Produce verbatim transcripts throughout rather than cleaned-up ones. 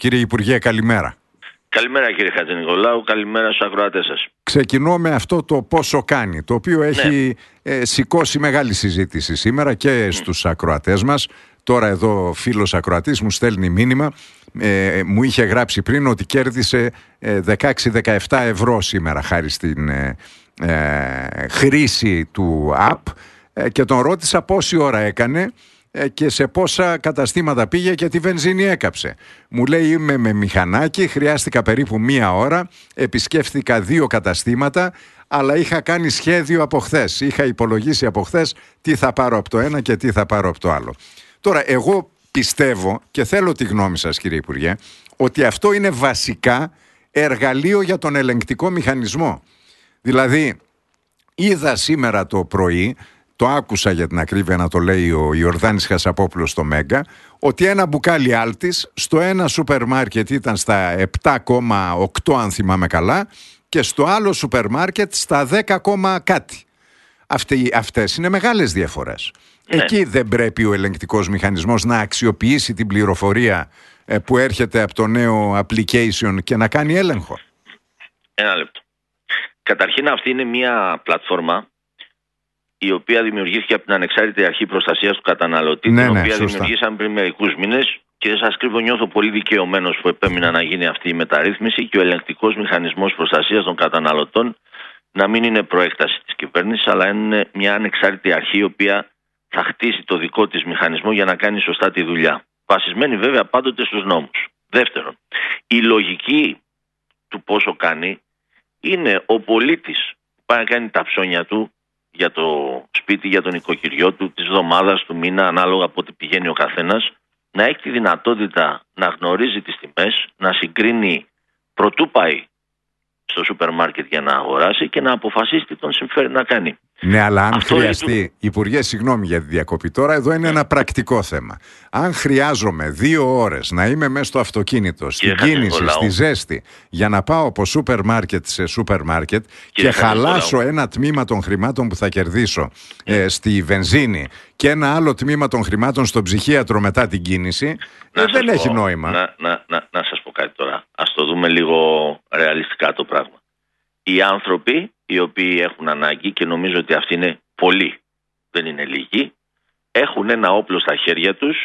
Κύριε Υπουργέ, καλημέρα. Καλημέρα κύριε Χατζηνικολάου, καλημέρα στους ακροατές σας. Ξεκινώ με αυτό το πόσο κάνει, το οποίο έχει ναι. ε, σηκώσει μεγάλη συζήτηση σήμερα και στους mm. ακροατές μας. Τώρα εδώ φίλος ακροατής μου στέλνει μήνυμα, ε, μου είχε γράψει πριν ότι κέρδισε ε, δεκαέξι με δεκαεπτά ευρώ σήμερα χάρη στην ε, ε, χρήση του app ε, και τον ρώτησα πόση ώρα έκανε και σε πόσα καταστήματα πήγε και τι βενζίνη έκαψε. Μου λέει είμαι με μηχανάκι, χρειάστηκα περίπου μία ώρα, επισκέφθηκα δύο καταστήματα, αλλά είχα κάνει σχέδιο από χθες. Είχα υπολογίσει από χθες τι θα πάρω από το ένα και τι θα πάρω από το άλλο. Τώρα εγώ πιστεύω και θέλω τη γνώμη σας κύριε Υπουργέ, ότι αυτό είναι βασικά εργαλείο για τον ελεγκτικό μηχανισμό. Δηλαδή είδα σήμερα το πρωί, το άκουσα για την ακρίβεια να το λέει ο Ιορδάνης Χασαπόπουλος στο Μέγκα, ότι ένα μπουκάλι Άλτης στο ένα σούπερ μάρκετ ήταν στα επτά κόμμα οκτώ αν θυμάμαι καλά και στο άλλο σούπερ μάρκετ στα δέκα κάτι. Αυτοί, αυτές είναι μεγάλες διαφορές. Ναι. Εκεί δεν πρέπει ο ελεγκτικός μηχανισμός να αξιοποιήσει την πληροφορία ε, που έρχεται από το νέο application και να κάνει έλεγχο? Ένα λεπτό. Καταρχήν αυτή είναι μια πλατφόρμα η οποία δημιουργήθηκε από την Ανεξάρτητη Αρχή Προστασίας του Καταναλωτή, ναι, την ναι, οποία σωστά. δημιουργήσαμε πριν μερικούς μήνες και σας κρύβω νιώθω πολύ δικαιωμένος που επέμεινα να γίνει αυτή η μεταρρύθμιση και ο ελεγκτικός μηχανισμός προστασίας των καταναλωτών να μην είναι προέκταση της κυβέρνησης, αλλά είναι μια ανεξάρτητη αρχή η οποία θα χτίσει το δικό της μηχανισμό για να κάνει σωστά τη δουλειά. Βασισμένη βέβαια πάντοτε στους νόμους. Δεύτερον, η λογική του πόσο κάνει είναι ο πολίτης που πάει να κάνει τα ψώνια του για το σπίτι, για τον οικοκυριό του, της εβδομάδας, του μήνα, ανάλογα από ό,τι πηγαίνει ο καθένας, να έχει τη δυνατότητα να γνωρίζει τις τιμές, να συγκρίνει προτού πάει στο σούπερ μάρκετ για να αγοράσει και να αποφασίσει τι τον συμφέρει να κάνει. Ναι, αλλά αν Αυτό χρειαστεί, του... Υπουργέ, συγγνώμη για τη διακοπή τώρα, εδώ είναι ένα πρακτικό θέμα. Αν χρειάζομαι δύο ώρες να είμαι μέσα στο αυτοκίνητο, στην κίνηση, στη ζέστη, για να πάω από σούπερ μάρκετ σε σούπερ μάρκετ και χαλάσω ένα τμήμα των χρημάτων που θα κερδίσω ε, στη βενζίνη και ένα άλλο τμήμα των χρημάτων στον ψυχίατρο μετά την κίνηση, ε, δεν έχει πω, νόημα. Να, να, να, να σας πω κάτι τώρα. Ας το δούμε λίγο ρεαλιστικά το πράγμα. Οι άνθρωποι οι οποίοι έχουν ανάγκη, και νομίζω ότι αυτοί είναι πολλοί, δεν είναι λίγοι, έχουν ένα όπλο στα χέρια τους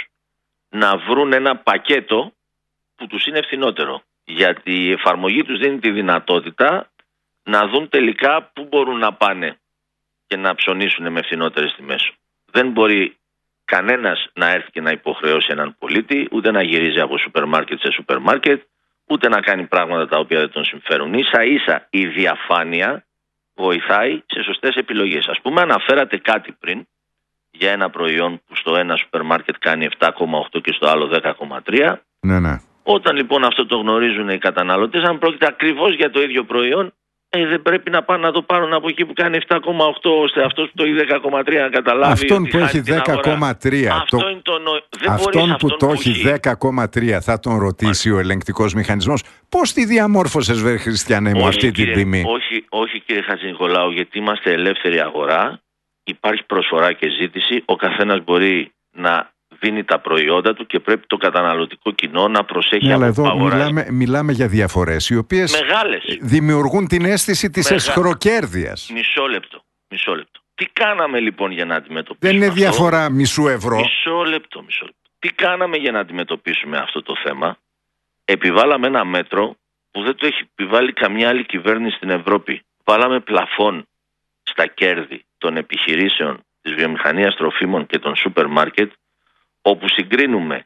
να βρουν ένα πακέτο που τους είναι φθηνότερο. Γιατί η εφαρμογή τους δίνει τη δυνατότητα να δουν τελικά πού μπορούν να πάνε και να ψωνίσουν με φθηνότερες τιμές. Δεν μπορεί κανένας να έρθει και να υποχρεώσει έναν πολίτη, ούτε να γυρίζει από σούπερ μάρκετ σε σούπερ μάρκετ, ούτε να κάνει πράγματα τα οποία δεν τον συμφέρουν. Ίσα ίσα η διαφάνεια βοηθάει σε σωστές επιλογές. Ας πούμε, αναφέρατε κάτι πριν για ένα προϊόν που στο ένα σούπερ μάρκετ κάνει επτά κόμμα οκτώ και στο άλλο δέκα κόμμα τρία. Ναι, ναι. Όταν λοιπόν αυτό το γνωρίζουν οι καταναλωτές, αν πρόκειται ακριβώς για το ίδιο προϊόν, ε, δεν πρέπει να πάνε να το πάρουν από εκεί που κάνει επτά κόμμα οκτώ, ώστε αυτός που το έχει δέκα κόμμα τρία να καταλάβει. Αυτόν που έχει δέκα κόμμα τρία. Αυτό το... είναι το νο... δεν αυτόν μπορείς, που αυτόν το που έχει δέκα κόμμα τρία θα τον ρωτήσει Μάλιστα. ο ελεγκτικός μηχανισμός. Πώς τη διαμόρφωσες, βε Χριστιανέ μου, αυτή κύριε, την τιμή? Όχι, όχι κύριε Χατζηνικολάου, γιατί είμαστε ελεύθερη αγορά, υπάρχει προσφορά και ζήτηση, ο καθένας μπορεί να δίνει τα προϊόντα του και πρέπει το καταναλωτικό κοινό να προσέχει. Ναι, από αλλά εδώ μιλάμε, μιλάμε για διαφορές οι οποίες μεγάλες δημιουργούν την αίσθηση της Μεγα... εσχροκέρδειας. Μισό λεπτό, μισό λεπτό. Τι κάναμε λοιπόν για να αντιμετωπίσουμε? Δεν είναι αυτό? διαφορά μισού ευρώ. Μισό λεπτό, μισό λεπτό. Τι κάναμε για να αντιμετωπίσουμε αυτό το θέμα? Επιβάλαμε ένα μέτρο που δεν το έχει επιβάλει καμιά άλλη κυβέρνηση στην Ευρώπη. Βάλαμε πλαφόν στα κέρδη των επιχειρήσεων της βιομηχανίας τροφίμων και των σούπερ μάρκετ, όπου συγκρίνουμε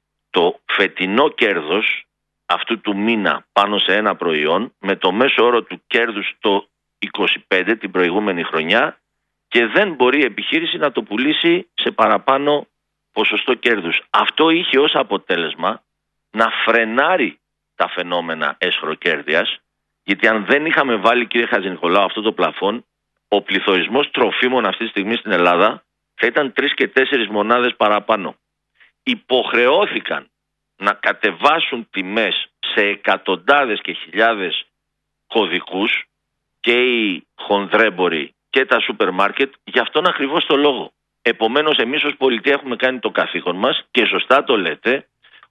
το φετινό κέρδος αυτού του μήνα πάνω σε ένα προϊόν με το μέσο όρο του κέρδους το είκοσι πέντε την προηγούμενη χρονιά και δεν μπορεί η επιχείρηση να το πουλήσει σε παραπάνω ποσοστό κέρδους. Αυτό είχε ως αποτέλεσμα να φρενάρει τα φαινόμενα έσχροκέρδειας, γιατί αν δεν είχαμε βάλει, κύριε Χατζηνικολάου, αυτό το πλαφόν, ο πληθωρισμός τροφίμων αυτή τη στιγμή στην Ελλάδα θα ήταν τρεις και τέσσερις μονάδες παραπάνω. Υποχρεώθηκαν να κατεβάσουν τιμές σε εκατοντάδες και χιλιάδες κωδικούς και οι χονδρέμποροι και τα σούπερ μάρκετ για αυτόν ακριβώς το λόγο. Επομένως, εμείς ως πολιτεία έχουμε κάνει το καθήκον μας και σωστά το λέτε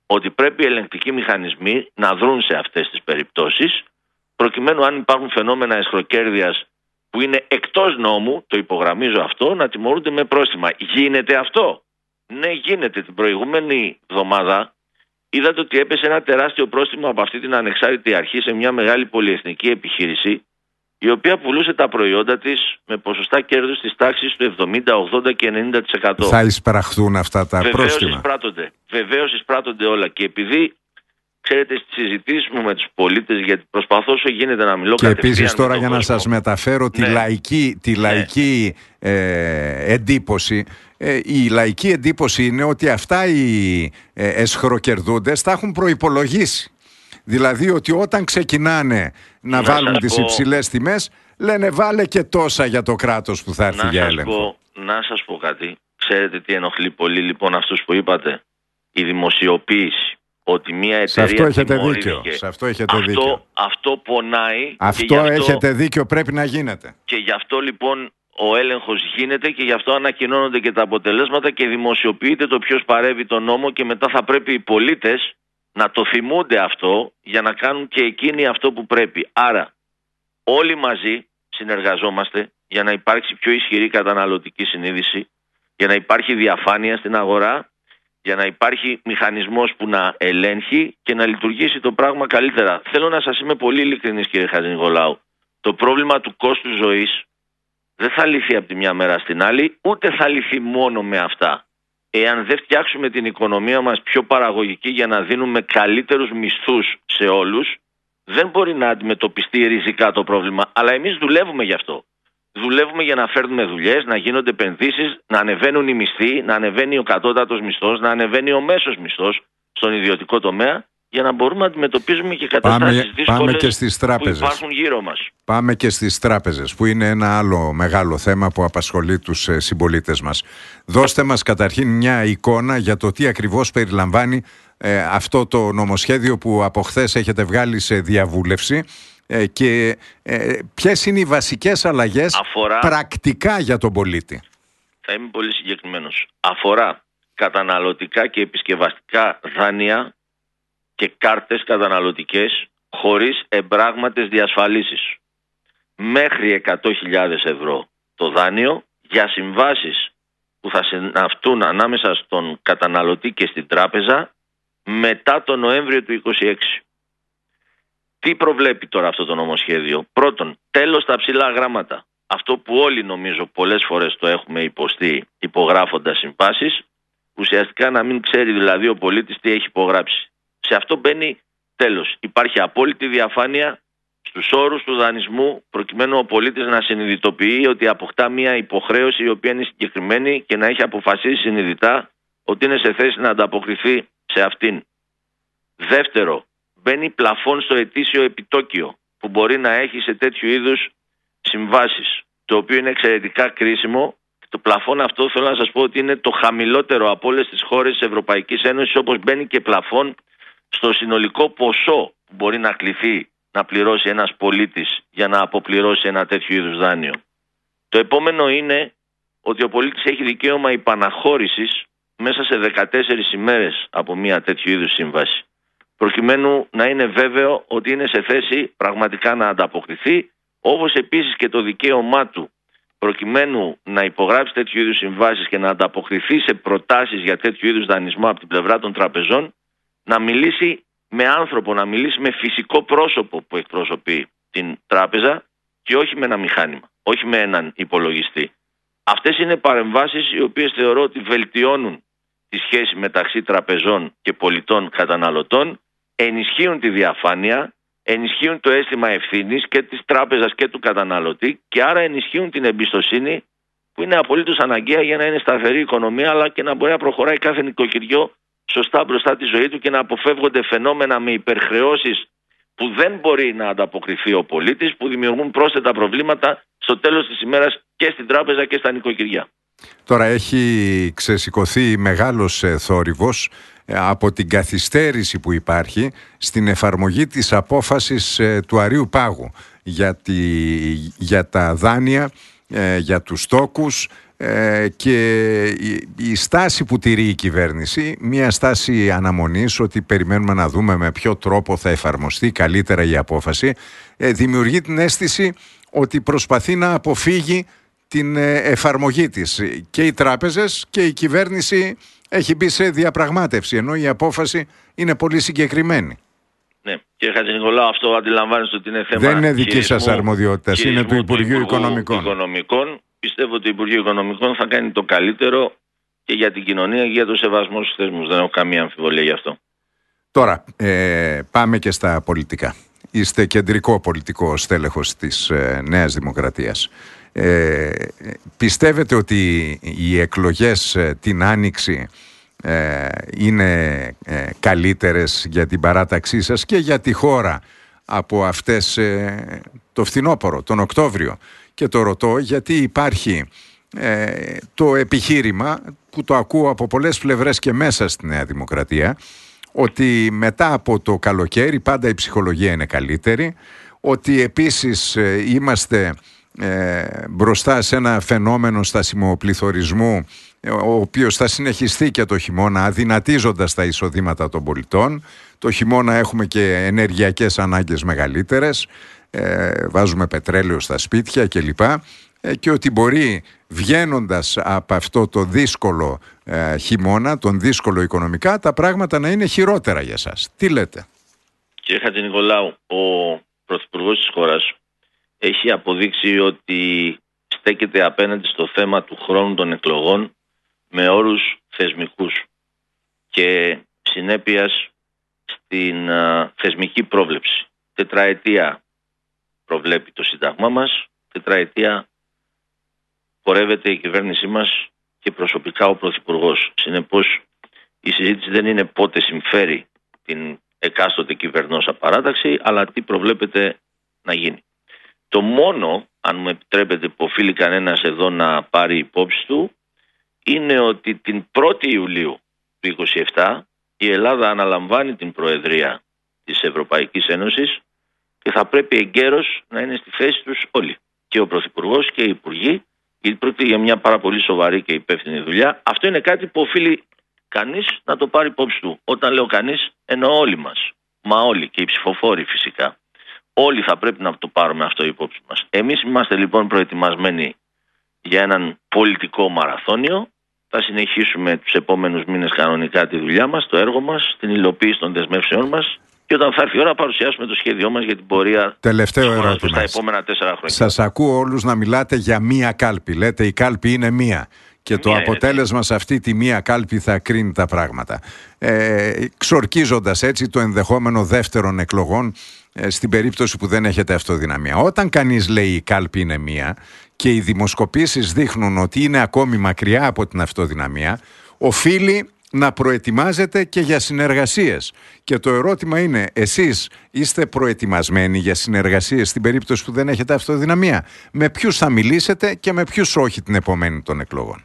ότι πρέπει οι ελεγκτικοί μηχανισμοί να δρουν σε αυτές τις περιπτώσεις, προκειμένου αν υπάρχουν φαινόμενα αισχροκέρδειας που είναι εκτός νόμου, το υπογραμμίζω αυτό, να τιμωρούνται με πρόστιμα. Γίνεται αυτό? Ναι, γίνεται. Την προηγούμενη εβδομάδα είδατε ότι έπεσε ένα τεράστιο πρόστιμο από αυτή την ανεξάρτητη αρχή σε μια μεγάλη πολυεθνική επιχείρηση, η οποία πουλούσε τα προϊόντα της με ποσοστά κέρδους της τάξης του εβδομήντα, ογδόντα και ενενήντα τοις εκατό. Θα εισπραχθούν αυτά τα Βεβαίως πρόστιμα. Εισπράττονται. Βεβαίως εισπράττονται όλα. Και επειδή, ξέρετε, στις συζητήσεις μου με τους πολίτες, γιατί προσπαθώ όσο γίνεται να μιλώ και κατευθείαν. Και επίσης τώρα για να σας μεταφέρω τη ναι. λαϊκή, τη λαϊκή ναι. ε, εντύπωση. Ε, η λαϊκή εντύπωση είναι ότι αυτά οι ε, εσχροκερδούντες τα έχουν προϋπολογίσει. Δηλαδή ότι όταν ξεκινάνε να, να βάλουν τις πω... υψηλές τιμές, λένε βάλε και τόσα για το κράτος που θα έρθει να για σας έλεγχο. Πω, να σας πω κάτι. Ξέρετε τι ενοχλεί πολύ λοιπόν αυτούς που είπατε? Η δημοσιοποίηση. Ότι μια εταιρεία. Σε αυτό έχετε δίκιο. Σε αυτό έχετε αυτό, δίκιο. Αυτό πονάει. Αυτό, αυτό έχετε δίκιο, πρέπει να γίνεται. Και γι' αυτό λοιπόν ο έλεγχος γίνεται και γι' αυτό ανακοινώνονται και τα αποτελέσματα και δημοσιοποιείται το ποιος παρέβει τον νόμο, και μετά θα πρέπει οι πολίτες να το θυμούνται αυτό για να κάνουν και εκείνοι αυτό που πρέπει. Άρα όλοι μαζί συνεργαζόμαστε για να υπάρξει πιο ισχυρή καταναλωτική συνείδηση, για να υπάρχει διαφάνεια στην αγορά, για να υπάρχει μηχανισμός που να ελέγχει και να λειτουργήσει το πράγμα καλύτερα. Θέλω να σας είμαι πολύ ειλικρινής, κύριε Χατζηνικολάου. Το πρόβλημα του κόστους ζωής δεν θα λυθεί από τη μια μέρα στην άλλη, ούτε θα λυθεί μόνο με αυτά. Εάν δεν φτιάξουμε την οικονομία μας πιο παραγωγική για να δίνουμε καλύτερους μισθούς σε όλους, δεν μπορεί να αντιμετωπιστεί ριζικά το πρόβλημα. Αλλά εμείς δουλεύουμε γι' αυτό. Δουλεύουμε για να φέρνουμε δουλειές, να γίνονται επενδύσεις, να ανεβαίνουν οι μισθοί, να ανεβαίνει ο κατώτατος μισθός, να ανεβαίνει ο μέσος μισθός στον ιδιωτικό τομέα, για να μπορούμε να αντιμετωπίζουμε και καταστάσεις πάμε, δύσκολες πάμε και στις τράπεζες. που υπάρχουν γύρω μας. Πάμε και στις τράπεζες, που είναι ένα άλλο μεγάλο θέμα που απασχολεί τους ε, συμπολίτες μας. Δώστε μας καταρχήν μια εικόνα για το τι ακριβώς περιλαμβάνει ε, αυτό το νομοσχέδιο που από χθες έχετε βγάλει σε διαβούλευση, ε, και ε, ποιες είναι οι βασικές αλλαγές αφορά... πρακτικά για τον πολίτη. Θα είμαι πολύ συγκεκριμένος. Αφορά καταναλωτικά και επισκευαστικά δάνεια και κάρτες καταναλωτικές χωρίς εμπράγματες διασφαλίσεις. Μέχρι εκατό χιλιάδες ευρώ το δάνειο για συμβάσεις που θα συναυτούν ανάμεσα στον καταναλωτή και στην τράπεζα μετά το Νοέμβριο του είκοσι έξι. Τι προβλέπει τώρα αυτό το νομοσχέδιο? Πρώτον, τέλος στα ψηλά γράμματα. Αυτό που όλοι νομίζω πολλές φορές το έχουμε υποστεί υπογράφοντας συμβάσεις, ουσιαστικά να μην ξέρει δηλαδή ο πολίτης τι έχει υπογράψει. Σε αυτό μπαίνει τέλος. Υπάρχει απόλυτη διαφάνεια στους όρους του δανεισμού, προκειμένου ο πολίτης να συνειδητοποιεί ότι αποκτά μια υποχρέωση η οποία είναι συγκεκριμένη και να έχει αποφασίσει συνειδητά ότι είναι σε θέση να ανταποκριθεί σε αυτήν. Δεύτερο, μπαίνει πλαφόν στο ετήσιο επιτόκιο που μπορεί να έχει σε τέτοιου είδους συμβάσεις, το οποίο είναι εξαιρετικά κρίσιμο. Το πλαφόν αυτό θέλω να σας πω ότι είναι το χαμηλότερο από όλες τις χώρες της Ευρωπαϊκής Ένωσης, όπως μπαίνει και πλαφόν στο συνολικό ποσό που μπορεί να κληθεί να πληρώσει ένας πολίτης για να αποπληρώσει ένα τέτοιο είδους δάνειο. Το επόμενο είναι ότι ο πολίτης έχει δικαίωμα υπαναχώρησης μέσα σε δεκατέσσερις ημέρες από μια τέτοιου είδους σύμβαση, προκειμένου να είναι βέβαιο ότι είναι σε θέση πραγματικά να ανταποκριθεί, όπως επίσης και το δικαίωμά του προκειμένου να υπογράψει τέτοιου είδους συμβάσεις και να ανταποκριθεί σε προτάσεις για τέτοιου είδους δανεισμό από την πλευρά των τραπεζών, να μιλήσει με άνθρωπο, να μιλήσει με φυσικό πρόσωπο που εκπροσωπεί την τράπεζα και όχι με ένα μηχάνημα, όχι με έναν υπολογιστή. Αυτές είναι παρεμβάσεις οι οποίες θεωρώ ότι βελτιώνουν τη σχέση μεταξύ τραπεζών και πολιτών καταναλωτών, ενισχύουν τη διαφάνεια, ενισχύουν το αίσθημα ευθύνης και της τράπεζας και του καταναλωτή, και άρα ενισχύουν την εμπιστοσύνη που είναι απολύτως αναγκαία για να είναι σταθερή η οικονομία, αλλά και να μπορεί να προχωράει κάθε νοικοκυριό σωστά μπροστά τη ζωή του και να αποφεύγονται φαινόμενα με υπερχρεώσεις που δεν μπορεί να ανταποκριθεί ο πολίτης, που δημιουργούν πρόσθετα προβλήματα στο τέλος της ημέρας και στην τράπεζα και στα νοικοκυριά. Τώρα έχει ξεσηκωθεί μεγάλος θόρυβος από την καθυστέρηση που υπάρχει στην εφαρμογή της απόφασης του Αρείου Πάγου για, τη, για τα δάνεια, για τους τόκους, ε, και η, η στάση που τηρεί η κυβέρνηση, μια στάση αναμονής ότι περιμένουμε να δούμε με ποιο τρόπο θα εφαρμοστεί καλύτερα η απόφαση, ε, δημιουργεί την αίσθηση ότι προσπαθεί να αποφύγει την εφαρμογή της. Και οι τράπεζες και η κυβέρνηση έχει μπει σε διαπραγμάτευση, ενώ η απόφαση είναι πολύ συγκεκριμένη. Ναι, κύριε Χατζηνικολάου, αυτό αντιλαμβάνεστε ότι είναι θέμα. Δεν είναι δική σας αρμοδιότητα, είναι του Υπουργείου Οικονομικών. Οικονομικών. Πιστεύω ότι το Υπουργείο Οικονομικών θα κάνει το καλύτερο και για την κοινωνία και για το σεβασμό στους θεσμούς. Δεν έχω καμία αμφιβολία γι' αυτό. Τώρα, ε, πάμε και στα πολιτικά. Είστε κεντρικό πολιτικό στέλεχος της ε, Νέας Δημοκρατίας. Ε, πιστεύετε ότι οι εκλογές ε, την Άνοιξη ε, είναι ε, καλύτερες για την παράταξή σας και για τη χώρα από αυτές ε, το φθινόπωρο, τον Οκτώβριο? Και το ρωτώ γιατί υπάρχει ε, το επιχείρημα που το ακούω από πολλές πλευρές και μέσα στη Νέα Δημοκρατία, ότι μετά από το καλοκαίρι πάντα η ψυχολογία είναι καλύτερη, ότι επίσης ε, είμαστε ε, μπροστά σε ένα φαινόμενο στασιμοπληθωρισμού ε, ο οποίος θα συνεχιστεί και το χειμώνα, αδυνατίζοντας τα εισοδήματα των πολιτών. Το χειμώνα έχουμε και ενεργειακές ανάγκες μεγαλύτερες, ε, βάζουμε πετρέλαιο στα σπίτια κλπ. Ε, και ότι μπορεί, βγαίνοντας από αυτό το δύσκολο ε, χειμώνα, τον δύσκολο οικονομικά, τα πράγματα να είναι χειρότερα για σας. Τι λέτε? Κύριε Χατζηνικολάου, ο Πρωθυπουργός της χώρας έχει αποδείξει ότι στέκεται απέναντι στο θέμα του χρόνου των εκλογών με όρους θεσμικούς και συνέπειας στην α, θεσμική πρόβλεψη. Τετραετία προβλέπει το Σύνταγμά μας, τετραετία πορεύεται η κυβέρνησή μας και προσωπικά ο Πρωθυπουργός. Συνεπώς η συζήτηση δεν είναι πότε συμφέρει την εκάστοτε κυβερνώσα παράταξη, αλλά τι προβλέπεται να γίνει. Το μόνο, αν μου επιτρέπετε, που οφείλει κανένας εδώ να πάρει υπόψη του, είναι ότι την πρώτη Ιουλίου του είκοσι επτά η Ελλάδα αναλαμβάνει την Προεδρία της Ευρωπαϊκής Ένωσης και θα πρέπει εγκαίρως να είναι στη θέση τους όλοι. Και ο Πρωθυπουργός και οι Υπουργοί, γιατί πρόκειται για μια πάρα πολύ σοβαρή και υπεύθυνη δουλειά. Αυτό είναι κάτι που οφείλει κανείς να το πάρει υπόψη του. Όταν λέω κανείς, εννοώ όλοι μας. Μα όλοι, και οι ψηφοφόροι φυσικά. Όλοι θα πρέπει να το πάρουμε αυτό υπόψη μας. Εμείς είμαστε λοιπόν προετοιμασμένοι για έναν πολιτικό μαραθώνιο. Θα συνεχίσουμε τους επόμενους μήνες κανονικά τη δουλειά μας, το έργο μας, την υλοποίηση των δεσμεύσεών μας. Και όταν θα έρθει η ώρα, παρουσιάσουμε το σχέδιό μας για την πορεία στα επόμενα τέσσερα χρόνια. Σας ακούω όλους να μιλάτε για μία κάλπη. Λέτε η κάλπη είναι μία. Και μία το αποτέλεσμα είναι. Σε αυτή τη μία κάλπη θα κρίνει τα πράγματα. Ε, ξορκίζοντας έτσι το ενδεχόμενο δεύτερων εκλογών ε, στην περίπτωση που δεν έχετε αυτοδυναμία. Όταν κανείς λέει η κάλπη είναι μία και οι δημοσκοπήσεις δείχνουν ότι είναι ακόμη μακριά από την αυτοδυναμία, οφείλει να προετοιμάζετε και για συνεργασίες. Και το ερώτημα είναι, εσείς είστε προετοιμασμένοι για συνεργασίες στην περίπτωση που δεν έχετε αυτοδυναμία? Με ποιους θα μιλήσετε και με ποιους όχι την επομένη των εκλογών?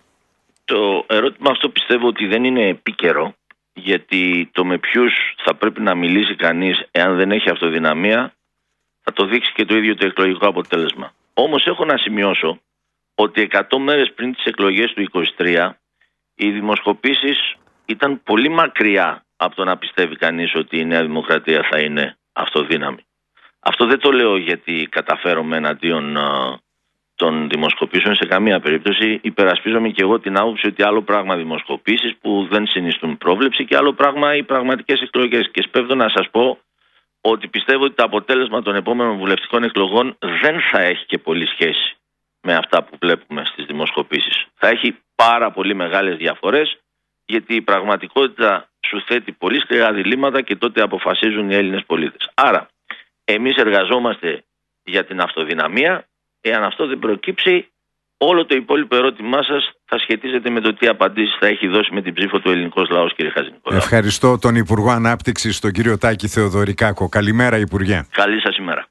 Το ερώτημα αυτό πιστεύω ότι δεν είναι επίκαιρο, γιατί το με ποιους θα πρέπει να μιλήσει κανείς εάν δεν έχει αυτοδυναμία θα το δείξει και το ίδιο το εκλογικό αποτέλεσμα. Όμως έχω να σημειώσω ότι εκατό μέρες πριν τις εκλογές του είκοσι τρία οι δημοσκοπήσεις ήταν πολύ μακριά από το να πιστεύει κανείς ότι η Νέα Δημοκρατία θα είναι αυτοδύναμη. Αυτό δεν το λέω γιατί καταφέρομαι εναντίον α, των δημοσκοπήσεων σε καμία περίπτωση. Υπερασπίζομαι και εγώ την άποψη ότι άλλο πράγμα δημοσκοπήσεις που δεν συνιστούν πρόβλεψη και άλλο πράγμα οι πραγματικές εκλογές. Και σπέβδω να σας πω ότι πιστεύω ότι το αποτέλεσμα των επόμενων βουλευτικών εκλογών δεν θα έχει και πολύ σχέση με αυτά που βλέπουμε στις δημοσκοπήσεις. Θα έχει πάρα πολύ μεγάλες διαφορές, γιατί η πραγματικότητα σου θέτει πολύ σκληρά διλήμματα και τότε αποφασίζουν οι Έλληνες πολίτες. Άρα, εμείς εργαζόμαστε για την αυτοδυναμία. Εάν αυτό δεν προκύψει, όλο το υπόλοιπο ερώτημά σας θα σχετίζεται με το τι απαντήσεις θα έχει δώσει με την ψήφο του ελληνικός λαός, κύριε Χατζηνικολάου. Ευχαριστώ τον Υπουργό Ανάπτυξης, τον κύριο Τάκη Θεοδωρικάκο. Καλημέρα, Υπουργέ. Καλή σας ημέρα.